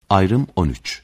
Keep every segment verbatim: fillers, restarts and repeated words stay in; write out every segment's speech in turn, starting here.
Ayrım on üç.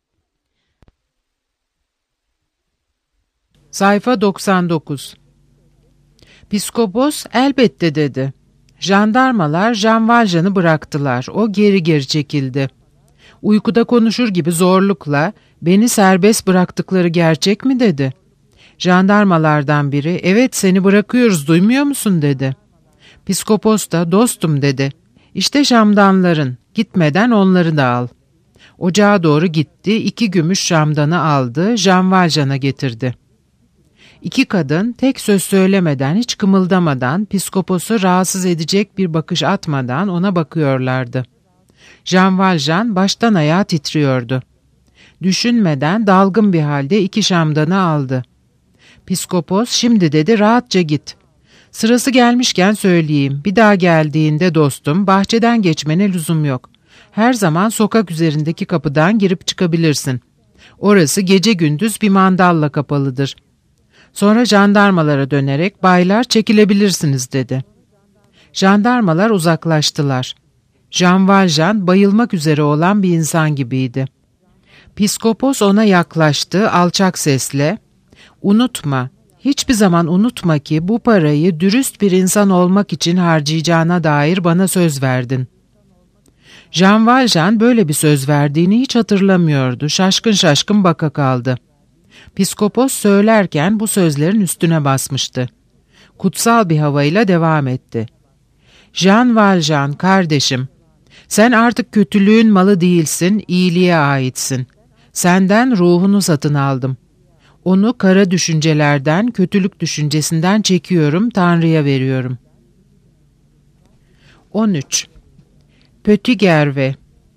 Sayfa doksan dokuz. Piskopos elbette dedi. Jandarmalar Jean Valjean'ı bıraktılar. O geri geri çekildi. Uykuda konuşur gibi zorlukla beni serbest bıraktıkları gerçek mi dedi. Jandarmalardan biri evet seni bırakıyoruz duymuyor musun dedi. Piskopos da dostum dedi. İşte şamdanların gitmeden onları da al. Ocağa doğru gitti, iki gümüş şamdanı aldı, Jean Valjean'a getirdi. İki kadın tek söz söylemeden, hiç kımıldamadan, Piskopos'u rahatsız edecek bir bakış atmadan ona bakıyorlardı. Jean Valjean baştan ayağa titriyordu. Düşünmeden dalgın bir halde iki şamdanı aldı. Piskopos şimdi dedi rahatça git. Sırası gelmişken söyleyeyim, bir daha geldiğinde dostum bahçeden geçmene lüzum yok. Her zaman sokak üzerindeki kapıdan girip çıkabilirsin. Orası gece gündüz bir mandalla kapalıdır. Sonra jandarmalara dönerek baylar çekilebilirsiniz dedi. Jandarmalar uzaklaştılar. Jean Valjean bayılmak üzere olan bir insan gibiydi. Piskopos ona yaklaştı alçak sesle, "Unutma, hiçbir zaman unutma ki bu parayı dürüst bir insan olmak için harcayacağına dair bana söz verdin." Jean Valjean böyle bir söz verdiğini hiç hatırlamıyordu. Şaşkın şaşkın baka kaldı. Piskopos söylerken bu sözlerin üstüne basmıştı. Kutsal bir havayla devam etti. "Jean Valjean kardeşim, sen artık kötülüğün malı değilsin, iyiliğe aitsin. Senden ruhunu satın aldım. Onu kara düşüncelerden, kötülük düşüncesinden çekiyorum, Tanrı'ya veriyorum." on üç. Petit Gervais.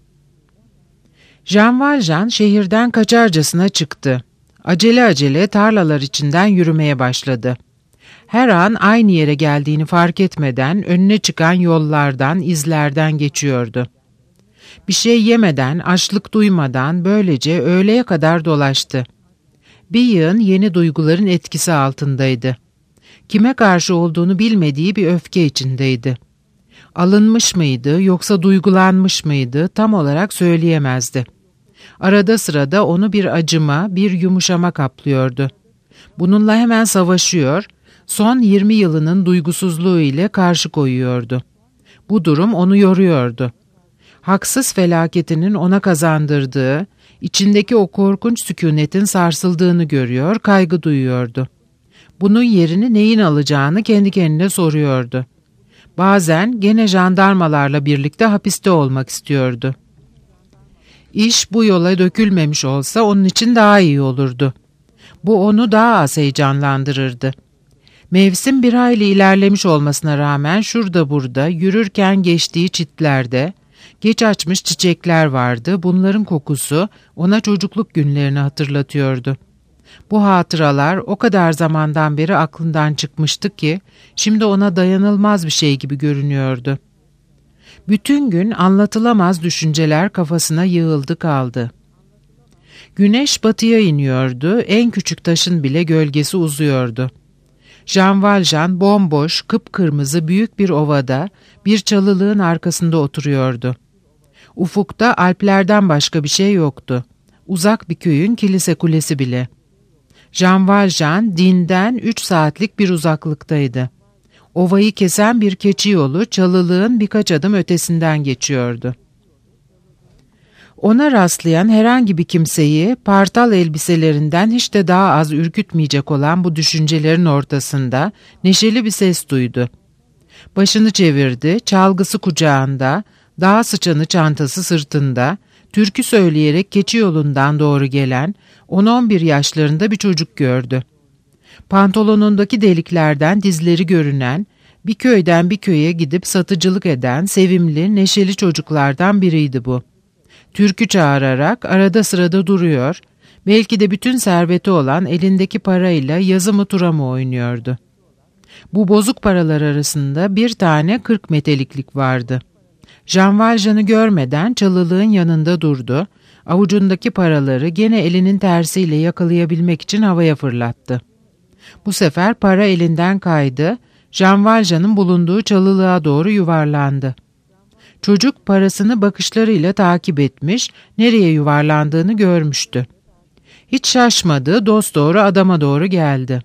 Jean Valjean şehirden kaçarcasına çıktı. Acele acele tarlalar içinden yürümeye başladı. Her an aynı yere geldiğini fark etmeden önüne çıkan yollardan, izlerden geçiyordu. Bir şey yemeden, açlık duymadan böylece öğleye kadar dolaştı. Bir yığın yeni duyguların etkisi altındaydı. Kime karşı olduğunu bilmediği bir öfke içindeydi. Alınmış mıydı yoksa duygulanmış mıydı tam olarak söyleyemezdi. Arada sırada onu bir acıma, bir yumuşama kaplıyordu. Bununla hemen savaşıyor, son yirmi yılının duygusuzluğu ile karşı koyuyordu. Bu durum onu yoruyordu. Haksız felaketinin ona kazandırdığı, içindeki o korkunç sükunetin sarsıldığını görüyor, kaygı duyuyordu. Bunun yerini neyin alacağını kendi kendine soruyordu. Bazen gene jandarmalarla birlikte hapiste olmak istiyordu. İş bu yola dökülmemiş olsa onun için daha iyi olurdu. Bu onu daha az heyecanlandırırdı. Mevsim bir hayli ilerlemiş olmasına rağmen şurada burada yürürken geçtiği çitlerde geç açmış çiçekler vardı. Bunların kokusu ona çocukluk günlerini hatırlatıyordu. Bu hatıralar o kadar zamandan beri aklından çıkmıştı ki şimdi ona dayanılmaz bir şey gibi görünüyordu. Bütün gün anlatılamaz düşünceler kafasına yığıldı kaldı. Güneş batıya iniyordu, en küçük taşın bile gölgesi uzuyordu. Jean Valjean bomboş, kıpkırmızı büyük bir ovada, bir çalılığın arkasında oturuyordu. Ufukta Alplerden başka bir şey yoktu. Uzak bir köyün kilise kulesi bile. Jean Valjean dinden üç saatlik bir uzaklıktaydı. Ovayı kesen bir keçi yolu çalılığın birkaç adım ötesinden geçiyordu. Ona rastlayan herhangi bir kimseyi partal elbiselerinden hiç de daha az ürkütmeyecek olan bu düşüncelerin ortasında neşeli bir ses duydu. Başını çevirdi, çalgısı kucağında, dağ sıçanı çantası sırtında, türkü söyleyerek keçi yolundan doğru gelen on on bir yaşlarında bir çocuk gördü. Pantolonundaki deliklerden dizleri görünen, bir köyden bir köye gidip satıcılık eden sevimli, neşeli çocuklardan biriydi bu. Türkü çağırarak arada sırada duruyor, belki de bütün serveti olan elindeki parayla yazı mı tura mı oynuyordu. Bu bozuk paralar arasında bir tane kırk meteliklik vardı. Jean Valjean'ı görmeden çalılığın yanında durdu, avucundaki paraları gene elinin tersiyle yakalayabilmek için havaya fırlattı. Bu sefer para elinden kaydı, Jean Valjean'ın bulunduğu çalılığa doğru yuvarlandı. Çocuk parasını bakışlarıyla takip etmiş, nereye yuvarlandığını görmüştü. Hiç şaşmadı, dosdoğru adama doğru geldi.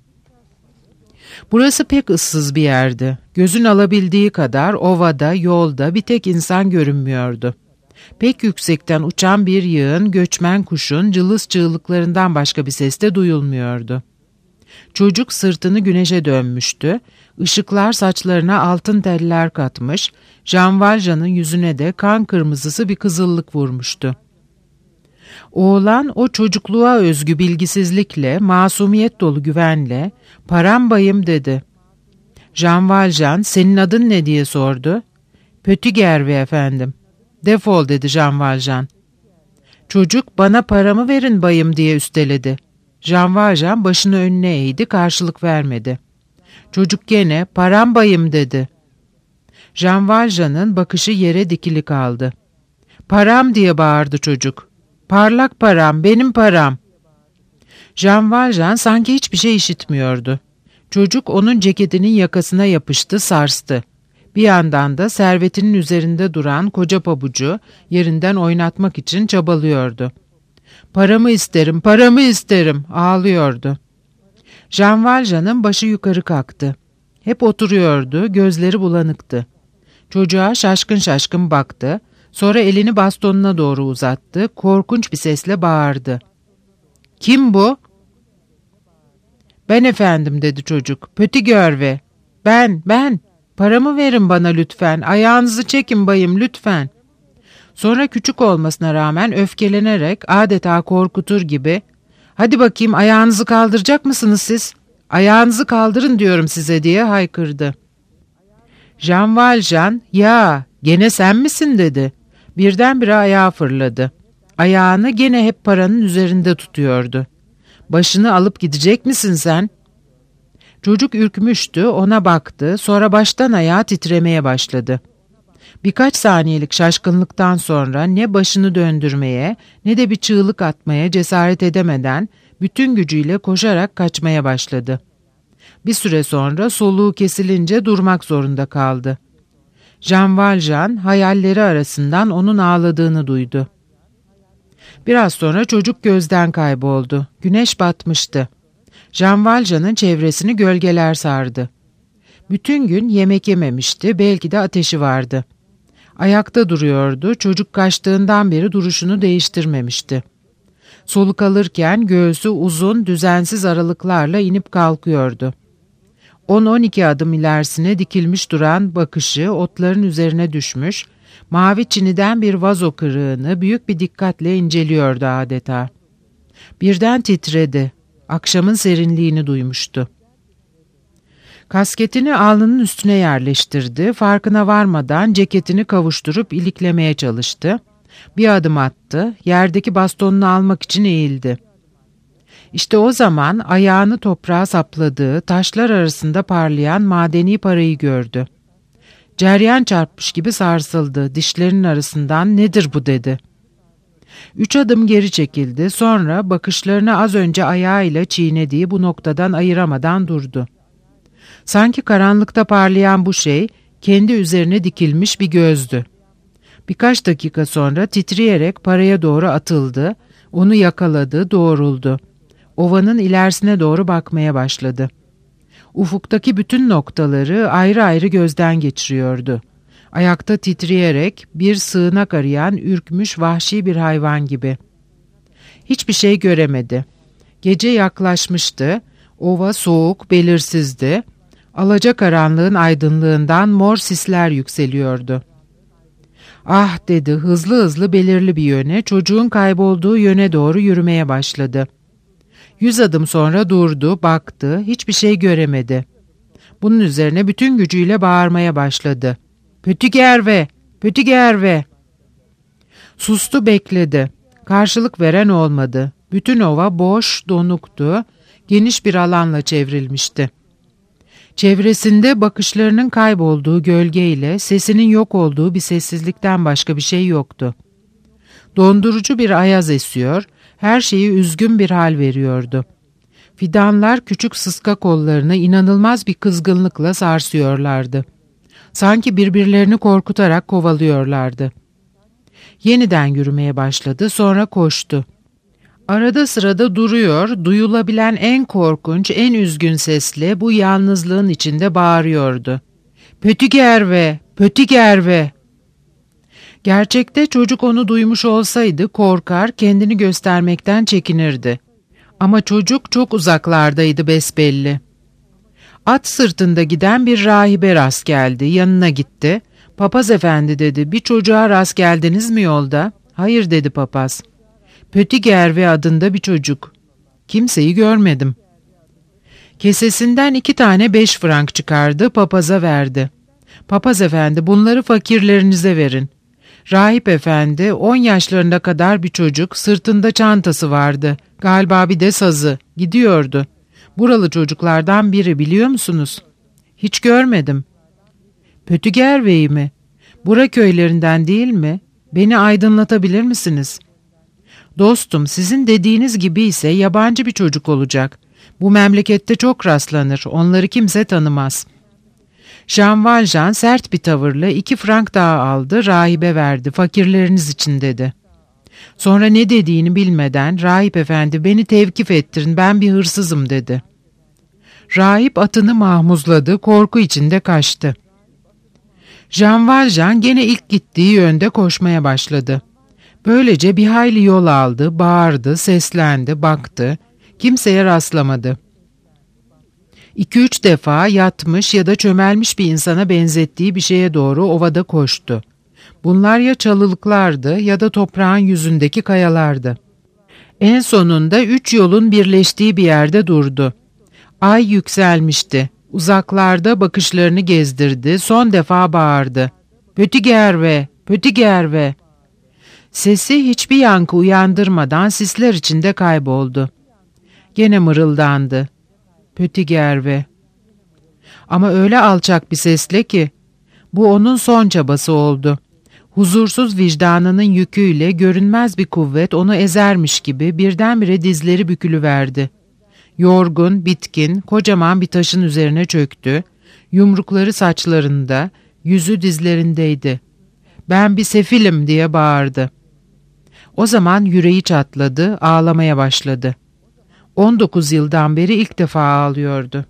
Burası pek ıssız bir yerdi. Gözün alabildiği kadar ovada, yolda bir tek insan görünmüyordu. Pek yüksekten uçan bir yığın, göçmen kuşun cılız çığlıklarından başka bir ses de duyulmuyordu. Çocuk sırtını güneşe dönmüştü. Işıklar saçlarına altın teller katmış, Jean Valjean'ın yüzüne de kan kırmızısı bir kızıllık vurmuştu. Oğlan o çocukluğa özgü bilgisizlikle, masumiyet dolu güvenle, "Param bayım" dedi. Jean Valjean, "Senin adın ne?" diye sordu. "Petit Gervais efendim." "Defol" dedi Jean Valjean. Çocuk, "Bana paramı verin bayım" diye üsteledi. Jean Valjean başını önüne eğdi, karşılık vermedi. Çocuk gene "Param bayım" dedi. Jean Valjean'ın bakışı yere dikili kaldı. "Param" diye bağırdı çocuk. "Parlak param, benim param." Jean Valjean sanki hiçbir şey işitmiyordu. Çocuk onun ceketinin yakasına yapıştı, sarstı. Bir yandan da servetinin üzerinde duran koca pabucu yerinden oynatmak için çabalıyordu. "Paramı isterim, paramı isterim" ağlıyordu. Jean Valjean'ın başı yukarı kalktı. Hep oturuyordu, gözleri bulanıktı. Çocuğa şaşkın şaşkın baktı, sonra elini bastonuna doğru uzattı, korkunç bir sesle bağırdı. "Kim bu?" "Ben efendim" dedi çocuk. "Petit Gervais. Ben, ben. Paramı verin bana lütfen, ayağınızı çekin bayım lütfen." Sonra küçük olmasına rağmen öfkelenerek adeta korkutur gibi, "Hadi bakayım, ayağınızı kaldıracak mısınız siz? Ayağınızı kaldırın diyorum size" diye haykırdı. Jean Valjean, "Ya gene sen misin?" dedi. Birdenbire ayağa fırladı. Ayağını gene hep paranın üzerinde tutuyordu. "Başını alıp gidecek misin sen?" Çocuk ürkmüştü, ona baktı, sonra baştan ayağa titremeye başladı. Birkaç saniyelik şaşkınlıktan sonra ne başını döndürmeye ne de bir çığlık atmaya cesaret edemeden bütün gücüyle koşarak kaçmaya başladı. Bir süre sonra soluğu kesilince durmak zorunda kaldı. Jean Valjean hayalleri arasından onun ağladığını duydu. Biraz sonra çocuk gözden kayboldu. Güneş batmıştı. Jean Valjean'ın çevresini gölgeler sardı. Bütün gün yemek yememişti, belki de ateşi vardı. Ayakta duruyordu, çocuk kaçtığından beri duruşunu değiştirmemişti. Soluk alırken göğsü uzun, düzensiz aralıklarla inip kalkıyordu. on on iki adım ilerisine dikilmiş duran bakışı otların üzerine düşmüş, mavi çiniden bir vazo kırığını büyük bir dikkatle inceliyordu adeta. Birden titredi, akşamın serinliğini duymuştu. Kasketini alnının üstüne yerleştirdi, farkına varmadan ceketini kavuşturup iliklemeye çalıştı. Bir adım attı, yerdeki bastonunu almak için eğildi. İşte o zaman ayağını toprağa sapladığı, taşlar arasında parlayan madeni parayı gördü. Ceryan çarpmış gibi sarsıldı, dişlerinin arasından "Nedir bu?" dedi. Üç adım geri çekildi, sonra bakışlarını az önce ayağıyla çiğnediği bu noktadan ayıramadan durdu. Sanki karanlıkta parlayan bu şey, kendi üzerine dikilmiş bir gözdü. Birkaç dakika sonra titreyerek paraya doğru atıldı, onu yakaladı, doğruldu. Ovanın ilerisine doğru bakmaya başladı. Ufuktaki bütün noktaları ayrı ayrı gözden geçiriyordu. Ayakta titreyerek bir sığınak arayan ürkmüş vahşi bir hayvan gibi. Hiçbir şey göremedi. Gece yaklaşmıştı, ova soğuk, belirsizdi. Alacakaranlığın aydınlığından mor sisler yükseliyordu. "Ah" dedi, hızlı hızlı belirli bir yöne, çocuğun kaybolduğu yöne doğru yürümeye başladı. Yüz adım sonra durdu, baktı, hiçbir şey göremedi. Bunun üzerine bütün gücüyle bağırmaya başladı. "Petit Gervais! Petit Gervais!" Sustu, bekledi. Karşılık veren olmadı. Bütün ova boş, donuktu, geniş bir alanla çevrilmişti. Çevresinde bakışlarının kaybolduğu gölgeyle sesinin yok olduğu bir sessizlikten başka bir şey yoktu. Dondurucu bir ayaz esiyor, her şeyi üzgün bir hal veriyordu. Fidanlar küçük sıska kollarını inanılmaz bir kızgınlıkla sarsıyorlardı. Sanki birbirlerini korkutarak kovalıyorlardı. Yeniden yürümeye başladı, sonra koştu. Arada sırada duruyor, duyulabilen en korkunç, en üzgün sesle bu yalnızlığın içinde bağırıyordu. "Pötigerve, Pötigerve!" Gerçekte çocuk onu duymuş olsaydı korkar, kendini göstermekten çekinirdi. Ama çocuk çok uzaklardaydı besbelli. At sırtında giden bir rahibe rast geldi, yanına gitti. "Papaz efendi," dedi, "bir çocuğa rast geldiniz mi yolda?" "Hayır," dedi papaz. "Pötigerve adında bir çocuk." "Kimseyi görmedim." Kesesinden iki tane beş frank çıkardı, papaza verdi. "Papaz efendi, bunları fakirlerinize verin." Rahip efendi, on yaşlarında kadar bir çocuk, sırtında çantası vardı, galiba bir de sazı, gidiyordu. "Buralı çocuklardan biri, biliyor musunuz?" "Hiç görmedim." "Pötigerve'yi mi? Bura köylerinden değil mi? Beni aydınlatabilir misiniz?" "Dostum, sizin dediğiniz gibi ise yabancı bir çocuk olacak. Bu memlekette çok rastlanır, onları kimse tanımaz." Jean Valjean sert bir tavırla iki frank daha aldı, rahibe verdi. "Fakirleriniz için," dedi. Sonra ne dediğini bilmeden, "Rahip efendi, beni tevkif ettirin, ben bir hırsızım," dedi. Rahip atını mahmuzladı, korku içinde kaçtı. Jean Valjean gene ilk gittiği yönde koşmaya başladı. Böylece bir hayli yol aldı, bağırdı, seslendi, baktı. Kimseye rastlamadı. İki üç defa yatmış ya da çömelmiş bir insana benzettiği bir şeye doğru ovada koştu. Bunlar ya çalılıklardı ya da toprağın yüzündeki kayalardı. En sonunda üç yolun birleştiği bir yerde durdu. Ay yükselmişti. Uzaklarda bakışlarını gezdirdi, son defa bağırdı. "Pötigerve, Pötigerve!" Sesi hiçbir yankı uyandırmadan sisler içinde kayboldu. Gene mırıldandı. "Pötigerve." Ama öyle alçak bir sesle ki bu onun son çabası oldu. Huzursuz vicdanının yüküyle görünmez bir kuvvet onu ezermiş gibi birdenbire dizleri bükülüverdi. Yorgun, bitkin, kocaman bir taşın üzerine çöktü. Yumrukları saçlarında, yüzü dizlerindeydi. "Ben bir sefilim," diye bağırdı. O zaman yüreği çatladı, ağlamaya başladı. on dokuz yıldan beri ilk defa ağlıyordu.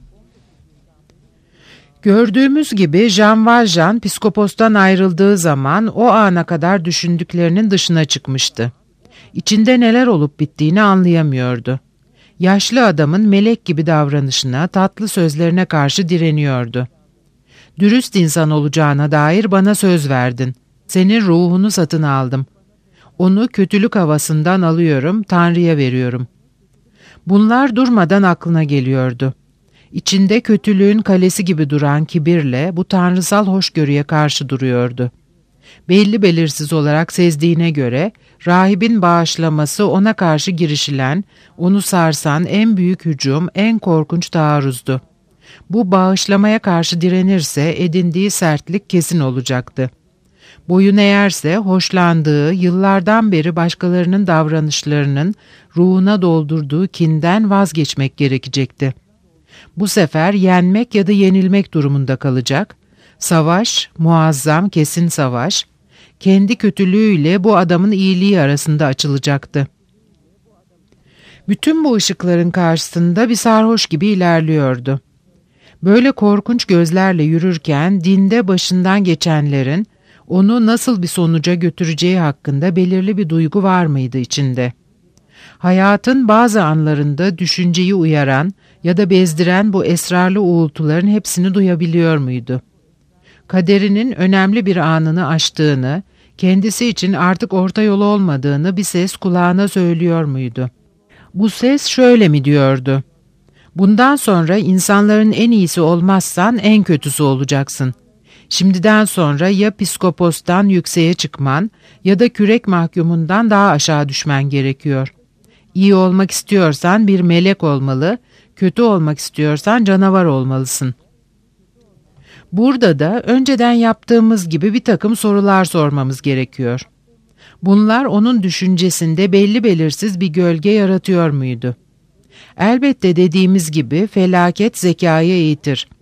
Gördüğümüz gibi Jean Valjean psikopostan ayrıldığı zaman o ana kadar düşündüklerinin dışına çıkmıştı. İçinde neler olup bittiğini anlayamıyordu. Yaşlı adamın melek gibi davranışına, tatlı sözlerine karşı direniyordu. "Dürüst insan olacağına dair bana söz verdin. Senin ruhunu satın aldım. Onu kötülük havasından alıyorum, Tanrı'ya veriyorum." Bunlar durmadan aklına geliyordu. İçinde kötülüğün kalesi gibi duran kibirle bu tanrısal hoşgörüye karşı duruyordu. Belli belirsiz olarak sezdiğine göre rahibin bağışlaması ona karşı girişilen, onu sarsan en büyük hücum, en korkunç taarruzdu. Bu bağışlamaya karşı direnirse edindiği sertlik kesin olacaktı. Boyun eğerse hoşlandığı, yıllardan beri başkalarının davranışlarının ruhuna doldurduğu kinden vazgeçmek gerekecekti. Bu sefer yenmek ya da yenilmek durumunda kalacak. Savaş, muazzam, kesin savaş, kendi kötülüğüyle bu adamın iyiliği arasında açılacaktı. Bütün bu ışıkların karşısında bir sarhoş gibi ilerliyordu. Böyle korkunç gözlerle yürürken dinde başından geçenlerin onu nasıl bir sonuca götüreceği hakkında belirli bir duygu var mıydı içinde? Hayatın bazı anlarında düşünceyi uyaran ya da bezdiren bu esrarlı uğultuların hepsini duyabiliyor muydu? Kaderinin önemli bir anını aştığını, kendisi için artık orta yolu olmadığını bir ses kulağına söylüyor muydu? Bu ses şöyle mi diyordu? "Bundan sonra insanların en iyisi olmazsan en kötüsü olacaksın. Şimdiden sonra ya psikopostan yükseğe çıkman ya da kürek mahkumundan daha aşağı düşmen gerekiyor. İyi olmak istiyorsan bir melek olmalı, kötü olmak istiyorsan canavar olmalısın." Burada da önceden yaptığımız gibi bir takım sorular sormamız gerekiyor. Bunlar onun düşüncesinde belli belirsiz bir gölge yaratıyor muydu? Elbette dediğimiz gibi felaket zekayı eğitir.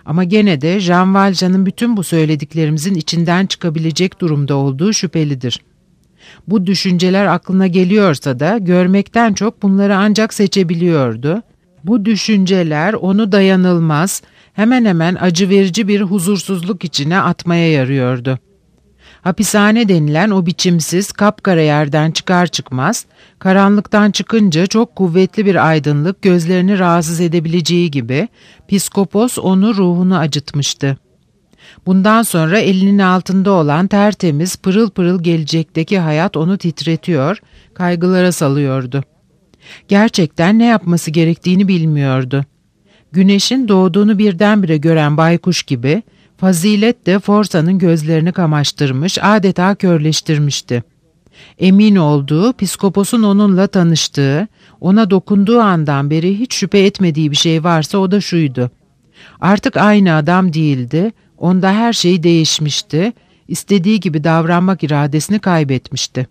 Ama gene de Jean Valjean'ın bütün bu söylediklerimizin içinden çıkabilecek durumda olduğu şüphelidir. Bu düşünceler aklına geliyorsa da görmekten çok bunları ancak seçebiliyordu. Bu düşünceler onu dayanılmaz, hemen hemen acı verici bir huzursuzluk içine atmaya yarıyordu. Hapishane denilen o biçimsiz, kapkara yerden çıkar çıkmaz, karanlıktan çıkınca çok kuvvetli bir aydınlık gözlerini rahatsız edebileceği gibi, psikopos onu ruhunu acıtmıştı. Bundan sonra elinin altında olan tertemiz, pırıl pırıl gelecekteki hayat onu titretiyor, kaygılara salıyordu. Gerçekten ne yapması gerektiğini bilmiyordu. Güneşin doğduğunu birdenbire gören baykuş gibi, fazilet de Forsa'nın gözlerini kamaştırmış, adeta körleştirmişti. Emin olduğu, psikoposun onunla tanıştığı, ona dokunduğu andan beri hiç şüphe etmediği bir şey varsa o da şuydu. Artık aynı adam değildi, onda her şey değişmişti, istediği gibi davranmak iradesini kaybetmişti.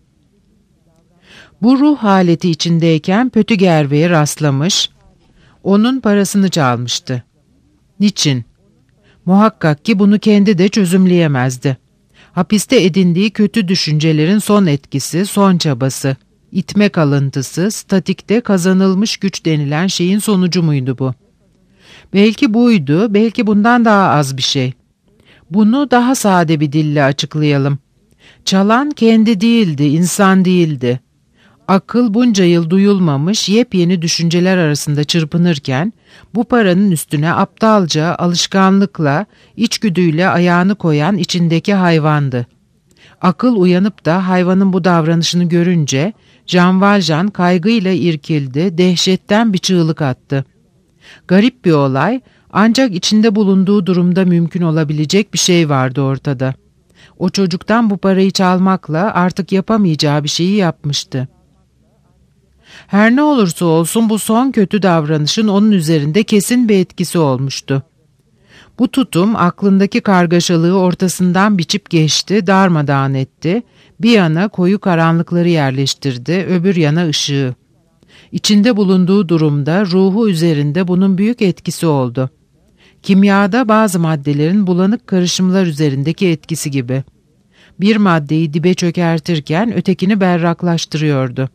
Bu ruh haleti içindeyken Pötügerve'ye rastlamış, onun parasını çalmıştı. Niçin? Muhakkak ki bunu kendi de çözümleyemezdi. Hapiste edindiği kötü düşüncelerin son etkisi, son çabası, itme kalıntısı, statikte kazanılmış güç denilen şeyin sonucu muydu bu? Belki buydu, belki bundan daha az bir şey. Bunu daha sade bir dille açıklayalım. Çalan kendi değildi, insan değildi. Akıl bunca yıl duyulmamış yepyeni düşünceler arasında çırpınırken, bu paranın üstüne aptalca, alışkanlıkla, içgüdüyle ayağını koyan içindeki hayvandı. Akıl uyanıp da hayvanın bu davranışını görünce, Jean Valjean kaygıyla irkildi, dehşetten bir çığlık attı. Garip bir olay, ancak içinde bulunduğu durumda mümkün olabilecek bir şey vardı ortada. O çocuktan bu parayı çalmakla artık yapamayacağı bir şeyi yapmıştı. Her ne olursa olsun bu son kötü davranışın onun üzerinde kesin bir etkisi olmuştu. Bu tutum aklındaki kargaşalığı ortasından biçip geçti, darmadağın etti, bir yana koyu karanlıkları yerleştirdi, öbür yana ışığı. İçinde bulunduğu durumda ruhu üzerinde bunun büyük etkisi oldu. Kimyada bazı maddelerin bulanık karışımlar üzerindeki etkisi gibi. Bir maddeyi dibe çökertirken ötekini berraklaştırıyordu.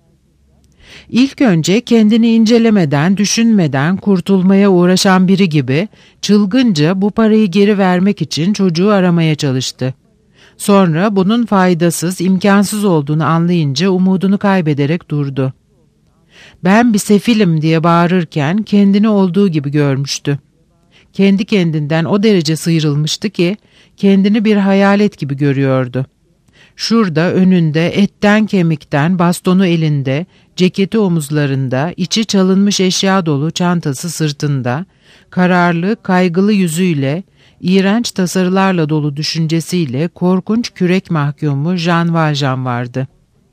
İlk önce kendini incelemeden, düşünmeden kurtulmaya uğraşan biri gibi çılgınca bu parayı geri vermek için çocuğu aramaya çalıştı. Sonra bunun faydasız, imkansız olduğunu anlayınca umudunu kaybederek durdu. Ben bir sefilim diye bağırırken kendini olduğu gibi görmüştü. Kendi kendinden o derece sıyrılmıştı ki kendini bir hayalet gibi görüyordu. Şurada önünde etten kemikten bastonu elinde, ceketi omuzlarında, içi çalınmış eşya dolu çantası sırtında, kararlı, kaygılı yüzüyle, iğrenç tasarılarla dolu düşüncesiyle korkunç kürek mahkumu Jean Valjean vardı.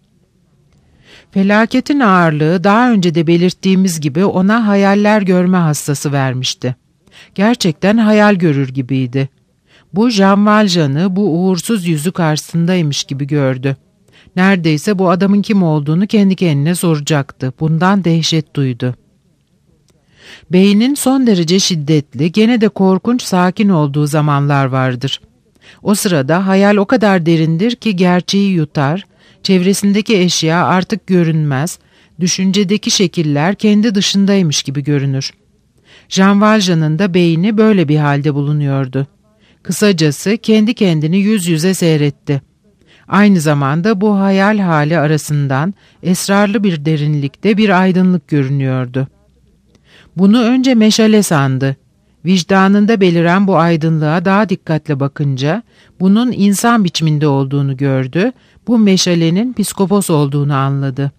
Felaketin ağırlığı daha önce de belirttiğimiz gibi ona hayaller görme hastası vermişti. Gerçekten hayal görür gibiydi. Bu Jean Valjean'ı bu uğursuz yüzü karşısındaymış gibi gördü. Neredeyse bu adamın kim olduğunu kendi kendine soracaktı. Bundan dehşet duydu. Beynin son derece şiddetli, gene de korkunç sakin olduğu zamanlar vardır. O sırada hayal o kadar derindir ki gerçeği yutar, çevresindeki eşya artık görünmez, düşüncedeki şekiller kendi dışındaymış gibi görünür. Jean Valjean'ın da beyni böyle bir halde bulunuyordu. Kısacası kendi kendini yüz yüze seyretti. Aynı zamanda bu hayal hali arasından esrarlı bir derinlikte bir aydınlık görünüyordu. Bunu önce meşale sandı. Vicdanında beliren bu aydınlığa daha dikkatle bakınca bunun insan biçiminde olduğunu gördü, bu meşalenin psikopos olduğunu anladı.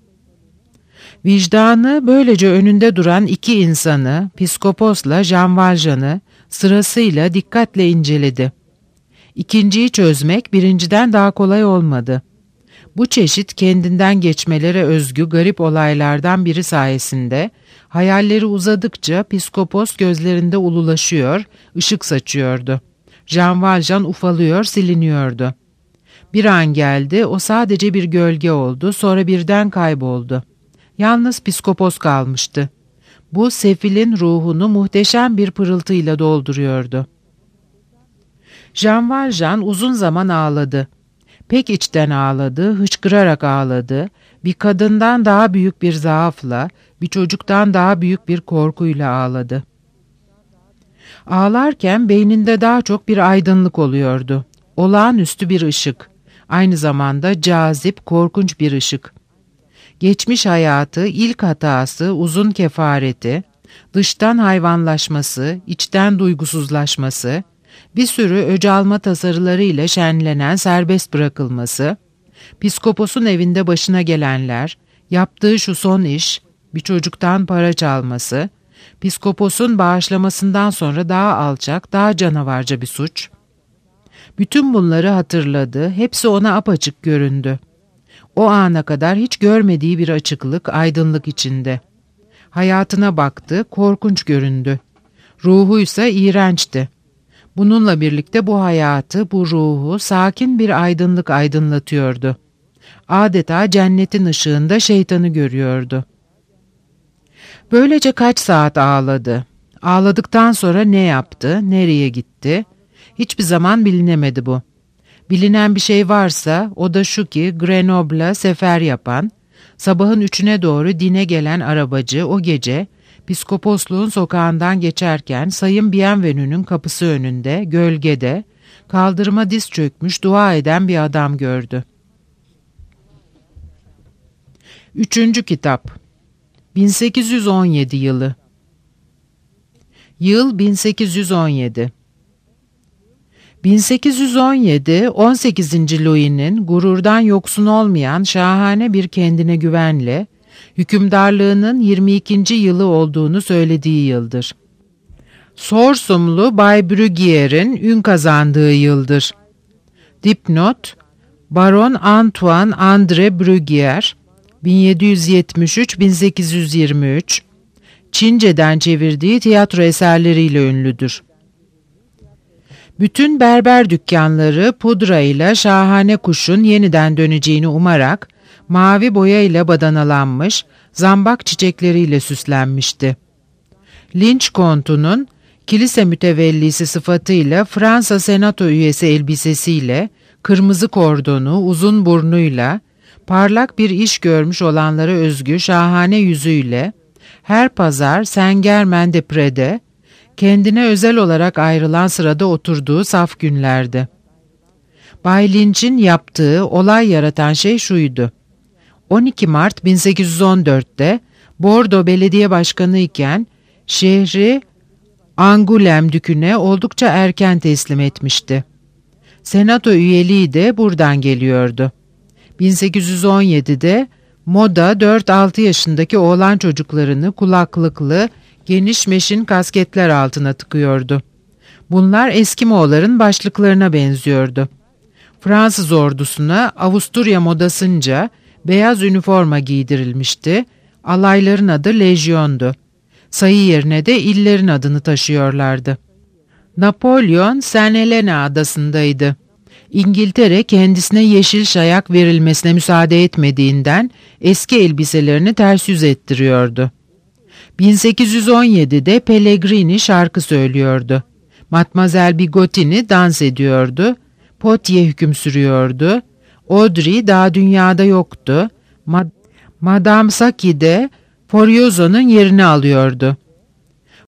Vicdanı böylece önünde duran iki insanı, psikoposla Jean Valjean'ı sırasıyla dikkatle inceledi. İkinciyi çözmek birinciden daha kolay olmadı. Bu çeşit kendinden geçmelere özgü garip olaylardan biri sayesinde hayalleri uzadıkça psikopos gözlerinde ululaşıyor, ışık saçıyordu. Jean Valjean ufalıyor, siliniyordu. Bir an geldi, o sadece bir gölge oldu, sonra birden kayboldu. Yalnız psikopos kalmıştı. bu sefilin ruhunu muhteşem bir pırıltıyla dolduruyordu. Jean Valjean uzun zaman ağladı. Pek içten ağladı, hıçkırarak ağladı, bir kadından daha büyük bir zaafla, bir çocuktan daha büyük bir korkuyla ağladı. Ağlarken beyninde daha çok bir aydınlık oluyordu. Olağanüstü bir ışık, aynı zamanda cazip, korkunç bir ışık. Geçmiş hayatı, ilk hatası, uzun kefareti, dıştan hayvanlaşması, içten duygusuzlaşması, bir sürü öc alma tasarıları ile şenlenen serbest bırakılması, psikoposun evinde başına gelenler, yaptığı şu son iş, bir çocuktan para çalması, psikoposun bağışlamasından sonra daha alçak, daha canavarca bir suç. Bütün bunları hatırladı, hepsi ona apaçık göründü. O ana kadar hiç görmediği bir açıklık, aydınlık içinde. Hayatına baktı, korkunç göründü. Ruhuysa iğrençti. Bununla birlikte bu hayatı, bu ruhu sakin bir aydınlık aydınlatıyordu. Adeta cennetin ışığında şeytanı görüyordu. Böylece kaç saat ağladı. Ağladıktan sonra ne yaptı, nereye gitti? Hiçbir zaman bilinemedi bu. Bilinen bir şey varsa o da şu ki Grenoble'a sefer yapan, sabahın üçüne doğru dine gelen arabacı o gece psikoposluğun sokağından geçerken Sayın Bienvenu'nun kapısı önünde, gölgede, kaldırıma diz çökmüş dua eden bir adam gördü. Üçüncü kitap. bin sekiz yüz on yedi yılı. Yıl bin sekiz yüz on yedi. bin sekiz yüz on yedi, on sekizinci Louis'nin gururdan yoksun olmayan şahane bir kendine güvenle, hükümdarlığının yirmi ikinci yılı olduğunu söylediği yıldır. Sorsumlu Bay Brugier'in ün kazandığı yıldır. Dipnot, Baron Antoine André Brugier, bin yedi yüz yetmiş üç - bin sekiz yüz yirmi üç, Çince'den çevirdiği tiyatro eserleriyle ünlüdür. Bütün berber dükkanları pudra ile şahane kuşun yeniden döneceğini umarak mavi boya ile badanalanmış, zambak çiçekleriyle süslenmişti. Lynch kontunun kilise mütevellisi sıfatıyla Fransa Senato üyesi elbisesiyle, kırmızı kordonu, uzun burnuyla, parlak bir iş görmüş olanlara özgü şahane yüzüyle, her pazar Saint-Germain-des-Prés'de, kendine özel olarak ayrılan sırada oturduğu saf günlerdi. Bay Lynch'in yaptığı, olay yaratan şey şuydu. on iki Mart bin sekiz yüz on dört'te Bordeaux Belediye Başkanı iken şehri Angoulême Dükü'ne oldukça erken teslim etmişti. Senato üyeliği de buradan geliyordu. bin sekiz yüz on yedi'de moda dört altı yaşındaki oğlan çocuklarını kulaklıklı, geniş meşin kasketler altına tıkıyordu. Bunlar Eskimoğulların başlıklarına benziyordu. Fransız ordusuna Avusturya modasınca beyaz üniforma giydirilmişti. Alayların adı lejyondu. Sayı yerine de illerin adını taşıyorlardı. Napolyon Saint Helena adasındaydı. İngiltere kendisine yeşil şayak verilmesine müsaade etmediğinden eski elbiselerini ters yüz ettiriyordu. bin sekiz yüz on yedi'de Pellegrini şarkı söylüyordu. Mademoiselle Bigotini dans ediyordu. Potier hüküm sürüyordu. Audrey daha dünyada yoktu. Mad Madame Saki de Furioso'nun yerini alıyordu.